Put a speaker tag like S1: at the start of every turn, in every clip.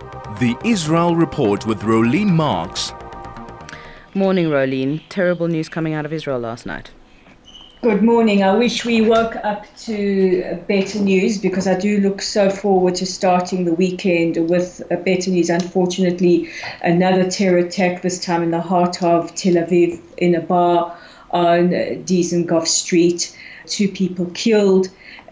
S1: The Israel Report with Rolene Marks.
S2: Morning, Rolene. Terrible news coming out of Israel last night.
S3: Good morning. I wish we woke up to better news because I do look so forward to starting the weekend with better news. Unfortunately, another terror attack, this time in the heart of Tel Aviv in a bar on Dizengoff Street. 2 people killed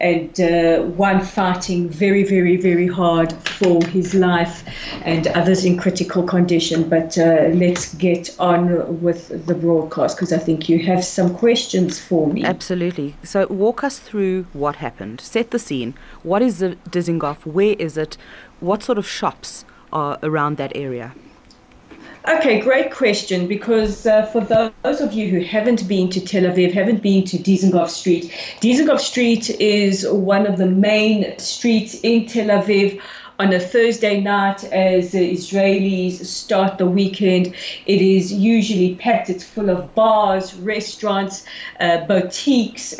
S3: and one fighting very, very, very hard for his life and others in critical condition. But let's get on with the broadcast because I think you have some questions for me.
S2: Absolutely. So walk us through what happened. Set the scene. What is the Dizengoff? Where is it? What sort of shops are around that area?
S3: Okay, great question, because for those of you who haven't been to Tel Aviv, haven't been to Dizengoff Street is one of the main streets in Tel Aviv. On a Thursday night, as Israelis start the weekend, it is usually packed. It's full of bars, restaurants, boutiques,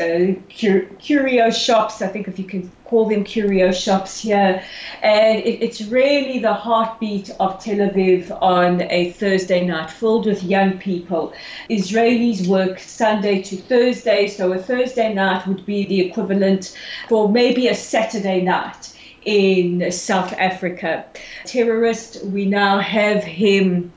S3: curio shops. I think if you can call them curio shops here. And it's really the heartbeat of Tel Aviv on a Thursday night, filled with young people. Israelis work Sunday to Thursday, so a Thursday night would be the equivalent for maybe a Saturday night in South Africa. Terrorist, we now have him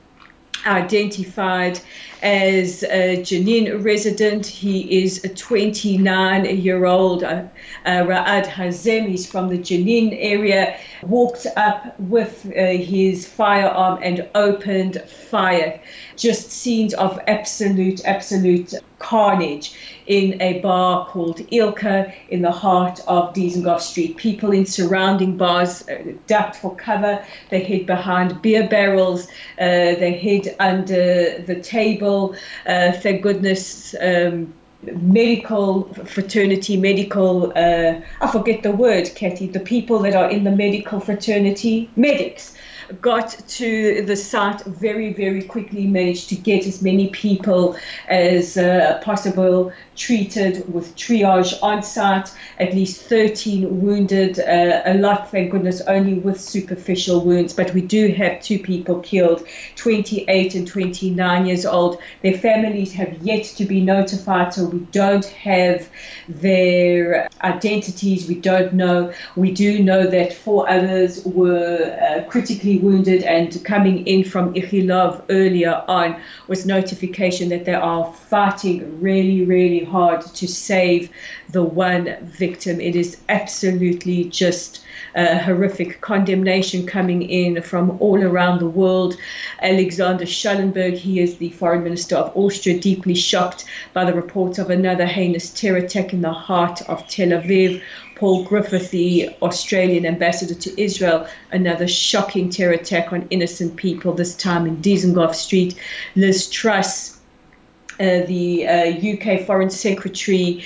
S3: identified as a Jenin resident. He is a 29-year-old Ra'ad Hazem. He's from the Jenin area, walked up with his firearm and opened fire. Just scenes of absolute carnage in a bar called Ilka in the heart of Dizengoff Street. People in surrounding bars ducked for cover. They hid behind beer barrels. They hid under the table. Thank goodness. Medical fraternity, I forget the word, Kathy, the people that are in the medical fraternity, medics, got to the site very, very quickly, managed to get as many people as possible treated with triage on site, at least 13 wounded, a lot, thank goodness, only with superficial wounds, but we do have 2 people killed, 28 and 29 years old. Their families have yet to be notified, so we don't have their identities, we don't know. We do know that 4 others were critically wounded, and coming in from Ichilov earlier on was notification that they are fighting really, really hard to save the one victim. It is absolutely just horrific. Condemnation coming in from all around the world. Alexander Schallenberg, he is the foreign minister of Austria, deeply shocked by the reports of another heinous terror attack in the heart of Tel Aviv. Paul Griffith, the Australian ambassador to Israel, another shocking terror attack on innocent people, this time in Dizengoff Street. Liz Truss, the UK Foreign Secretary,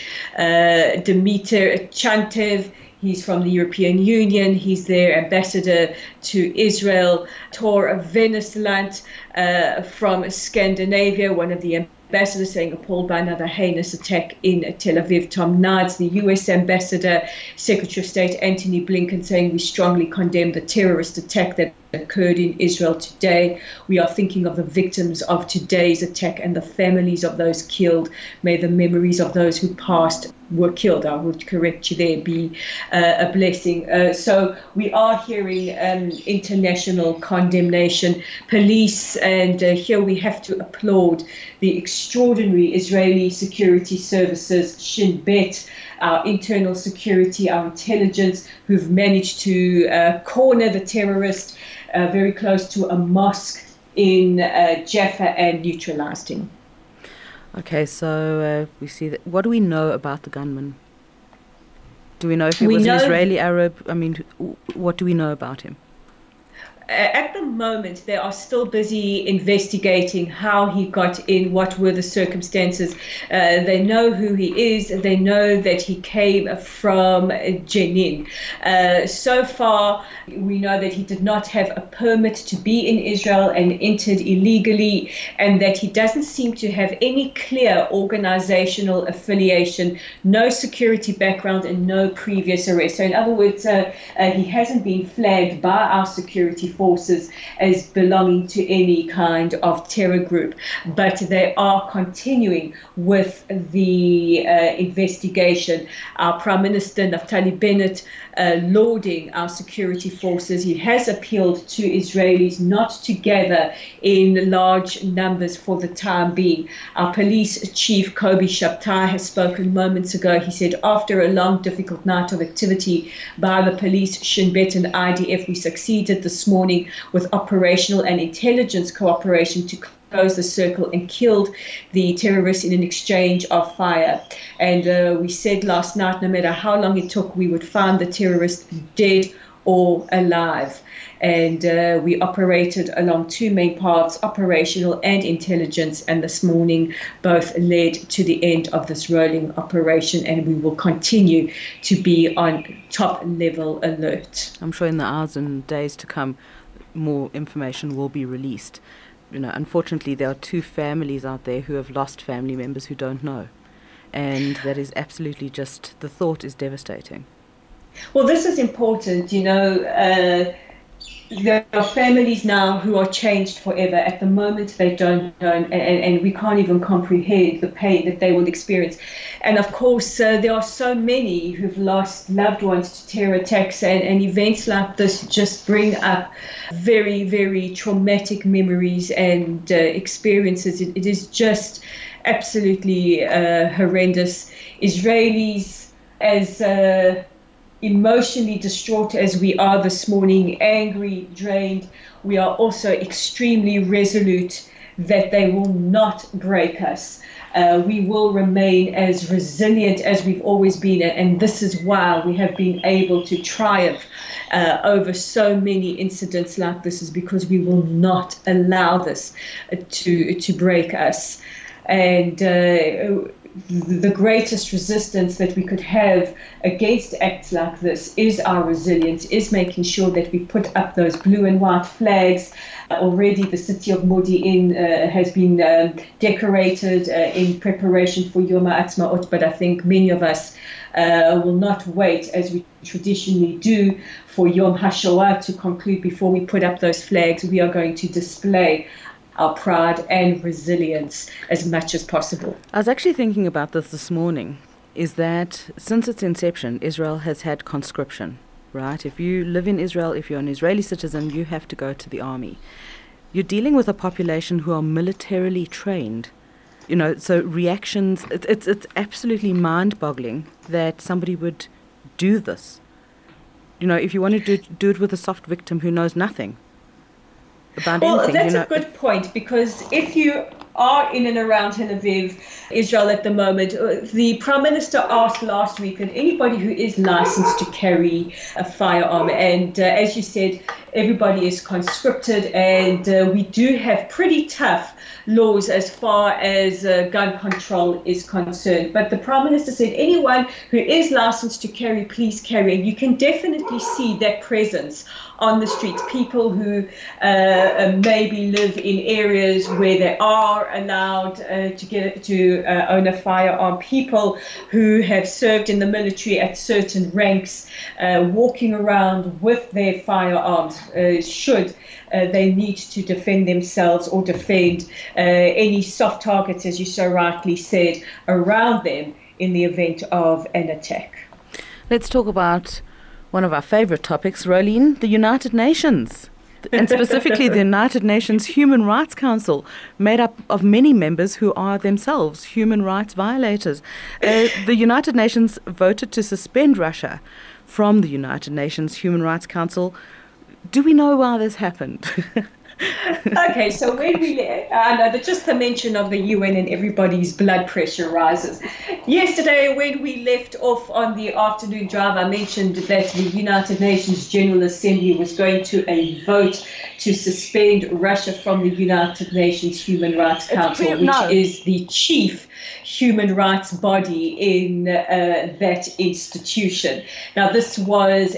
S3: Dmitry Chantev, he's from the European Union. He's their ambassador to Israel. Tor Vennesland from Scandinavia, one of the ambassadors, saying appalled by another heinous attack in Tel Aviv. Tom Nides, the US ambassador, Secretary of State Antony Blinken, saying we strongly condemn the terrorist attack that occurred in Israel today. We are thinking of the victims of today's attack and the families of those killed. May the memories of those who passed were killed, I would correct you there, be a blessing. So we are hearing international condemnation. Police, and here we have to applaud the extraordinary Israeli security services, Shin Bet, our internal security, our intelligence, who've managed to corner the terrorist very close to a mosque in Jaffa and neutralized him.
S2: Okay, so we see that. What do we know about the gunman? Do we know if he was an Israeli Arab? I mean, what do we know about him?
S3: At the moment, they are still busy investigating how he got in, what were the circumstances. They know who he is. They know that he came from Jenin. So far, we know that he did not have a permit to be in Israel and entered illegally, and that he doesn't seem to have any clear organizational affiliation, no security background, and no previous arrest. So in other words, he hasn't been flagged by our security forces as belonging to any kind of terror group. But they are continuing with the investigation. Our Prime Minister, Naftali Bennett, lauding our security forces. He has appealed to Israelis not to gather in large numbers for the time being. Our police chief, Kobi Shabtai, has spoken moments ago. He said, after a long, difficult night of activity by the police, Shin Bet and IDF, we succeeded this morning with operational and intelligence cooperation to close the circle and killed the terrorists in an exchange of fire. And we said last night, no matter how long it took, we would find the terrorists dead or alive. And we operated along two main paths, operational and intelligence, and this morning both led to the end of this rolling operation, and we will continue to be on top level alert.
S2: I'm sure in the hours and days to come, more information will be released. Unfortunately, there are two families out there who have lost family members who don't know. And that is absolutely just, the thought is devastating.
S3: Well, this is important, there are families now who are changed forever. At the moment, they don't know, and we can't even comprehend the pain that they will experience. And of course, there are so many who've lost loved ones to terror attacks, and events like this just bring up very, very traumatic memories and experiences. It is just absolutely horrendous. Israelis, as emotionally distraught as we are this morning, angry, drained, we are also extremely resolute that they will not break us. We will remain as resilient as we've always been, and this is why we have been able to triumph over so many incidents like this, is because we will not allow this to break us. And the greatest resistance that we could have against acts like this is our resilience, is making sure that we put up those blue and white flags. Already the city of Modi'in has been decorated in preparation for Yom HaAtzmaut, but I think many of us will not wait, as we traditionally do, for Yom HaShoah to conclude before we put up those flags. We are going to display our pride and resilience as much as possible.
S2: I was actually thinking about this morning, is that since its inception, Israel has had conscription, right? If you live in Israel, if you're an Israeli citizen, you have to go to the army. You're dealing with a population who are militarily trained. So reactions, it's absolutely mind-boggling that somebody would do this. If you want to do it with a soft victim who knows nothing about anything.
S3: That's a good point, because if you are in and around Tel Aviv, Israel at the moment, the Prime Minister asked last week that anybody who is licensed to carry a firearm, and as you said, everybody is conscripted, and we do have pretty tough laws as far as gun control is concerned. But the Prime Minister said anyone who is licensed to carry, please carry. You can definitely see that presence on the streets. People who maybe live in areas where they are allowed to own a firearm. People who have served in the military at certain ranks, walking around with their firearms, should they need to defend themselves or defend any soft targets, as you so rightly said, around them in the event of an attack.
S2: Let's talk about one of our favorite topics, Rolene, the United Nations, and specifically the United Nations Human Rights Council, made up of many members who are themselves human rights violators. The United Nations voted to suspend Russia from the United Nations Human Rights Council. Do we know why this happened?
S3: Okay, so when just the mention of the UN and everybody's blood pressure rises. Yesterday, when we left off on the afternoon drive, I mentioned that the United Nations General Assembly was going to a vote to suspend Russia from the United Nations Human Rights Council, which is the chief human rights body in that institution. Now, this was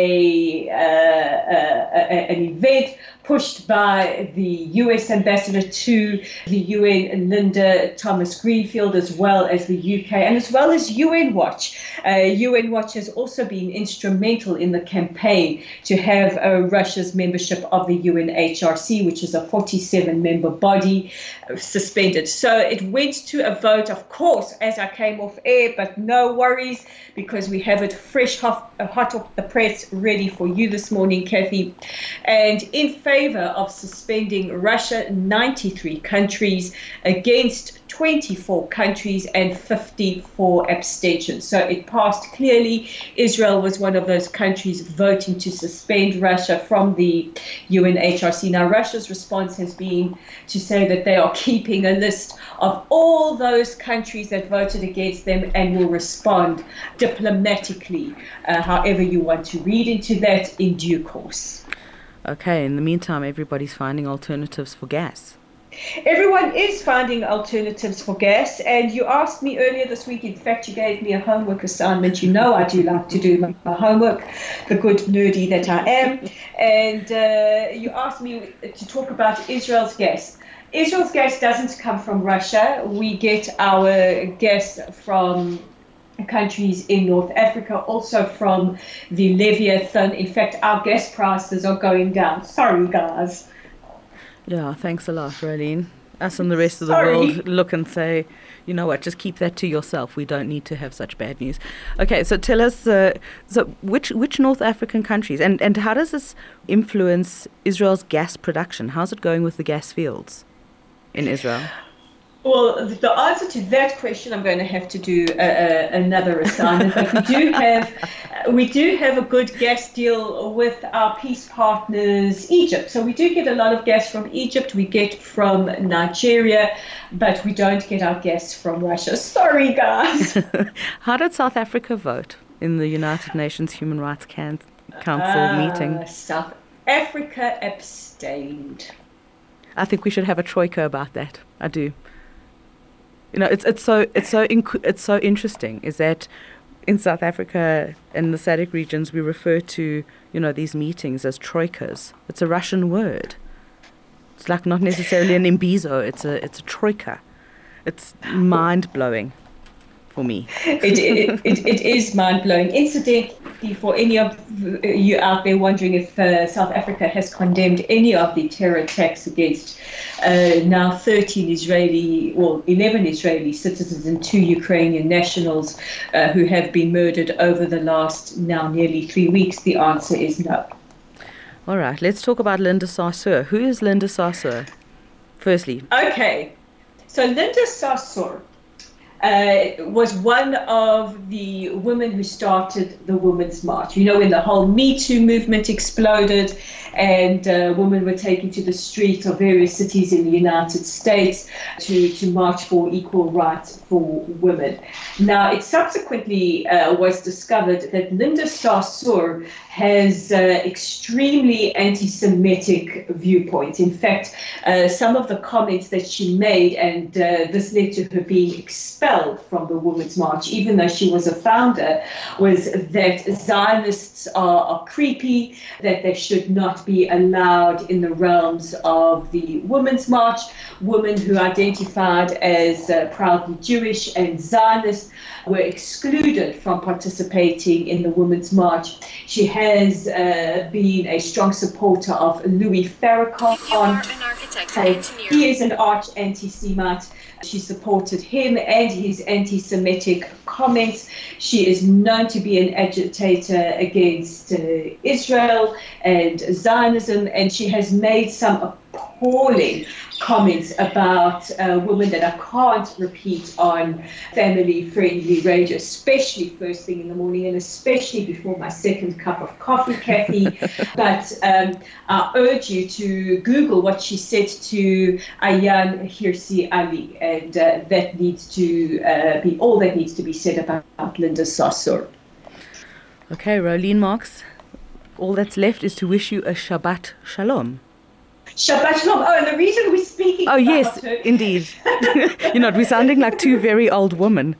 S3: an event pushed by the U.S. ambassador to the UN, Linda Thomas-Greenfield, as well as the UK, and as well as UN Watch. UN Watch has also been instrumental in the campaign to have Russia's membership of the UNHRC, which is a 47-member body, suspended. So it went to a vote, of course, as I came off air, but no worries, because we have it fresh, hot off the press, ready for you this morning, Kathy. And in favor of suspending Russia, 93 countries, against 24 countries, and 54 abstentions. So it passed clearly. Israel was one of those countries voting to suspend Russia from the UNHRC. Now, Russia's response has been to say that they are keeping a list of all those countries that voted against them and will respond diplomatically, however you want to read into that, in due course.
S2: Okay, in the meantime, everybody's finding alternatives for gas.
S3: Everyone is finding alternatives for gas, and you asked me earlier this week, in fact, you gave me a homework assignment. You know I do like to do my homework, the good nerdy that I am, and you asked me to talk about Israel's gas. Israel's gas doesn't come from Russia. We get our gas from countries in North Africa, also from the Leviathan. In fact, our gas prices are going down. Sorry, guys.
S2: Yeah, thanks a lot, Rolene. Us and the rest of the world look and say, you know what, just keep that to yourself. We don't need to have such bad news. Okay, so tell us, which North African countries, and how does this influence Israel's gas production? How's it going with the gas fields in Israel?
S3: Well, the answer to that question, I'm going to have to do another assignment. But we do have a good gas deal with our peace partners, Egypt. So we do get a lot of gas from Egypt. We get from Nigeria, but we don't get our gas from Russia. Sorry, guys.
S2: How did South Africa vote in the United Nations Human Rights Council meeting?
S3: South Africa abstained.
S2: I think we should have a troika about that. I do. You know, it's so interesting is that in South Africa and the SADC regions we refer to, you know, these meetings as troikas. It's a Russian word. It's like not necessarily an imbizo. It's a troika. It's mind blowing for me.
S3: It is mind blowing. Incidentally, for any of you out there wondering if South Africa has condemned any of the terror attacks against now 11 Israeli citizens and 2 Ukrainian nationals who have been murdered over the last now nearly 3 weeks, the answer is no.
S2: All right, let's talk about Linda Sarsour. Who is Linda Sarsour, firstly?
S3: Okay, so Linda Sarsour was one of the women who started the Women's March. You know, when the whole Me Too movement exploded and women were taken to the streets of various cities in the United States to march for equal rights for women. Now, it subsequently was discovered that Linda Sarsour has extremely anti-Semitic viewpoints. In fact, some of the comments that she made, and this led to her being expelled from the Women's March, even though she was a founder, was that Zionists are creepy, that they should not be allowed in the realms of the Women's March. Women who identified as proudly Jewish and Zionist were excluded from participating in the Women's March. She has been a strong supporter of Louis Farrakhan.
S4: You are an architect and engineer.
S3: He is an arch anti-Semite. She supported him and his anti-Semitic comments. She is known to be an agitator against Israel and Zionism, and she has made some appalling comments about women that I can't repeat on family-friendly radio, especially first thing in the morning and especially before my second cup of coffee, Kathy. But I urge you to Google what she said to Ayaan Hirsi Ali, and that needs to be all that needs to be said about Linda Sarsour.
S2: Okay, Rolene Marks, all that's left is to wish you a Shabbat Shalom.
S3: Shabbat Shalom. Oh, and the reason we're speaking
S2: Oh,
S3: about
S2: yes,
S3: her,
S2: indeed. We're sounding like two very old women.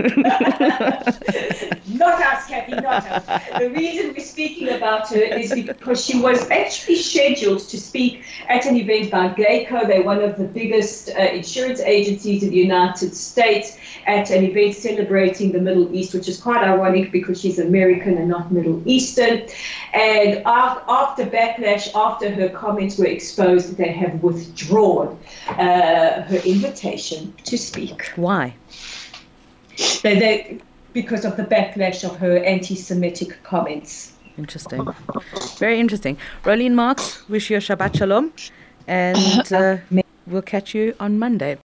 S3: not us, Kathy, not us. The reason we're speaking about her is because she was actually scheduled to speak at an event by Geico. They're one of the biggest insurance agencies in the United States, at an event celebrating the Middle East, which is quite ironic because she's American and not Middle Eastern. And after backlash, after her comments were exposed, they have withdrawn her invitation to speak.
S2: Why?
S3: Because of the backlash of her anti-Semitic comments.
S2: Interesting. Very interesting. Rolene Marks, wish you a Shabbat Shalom. And we'll catch you on Monday.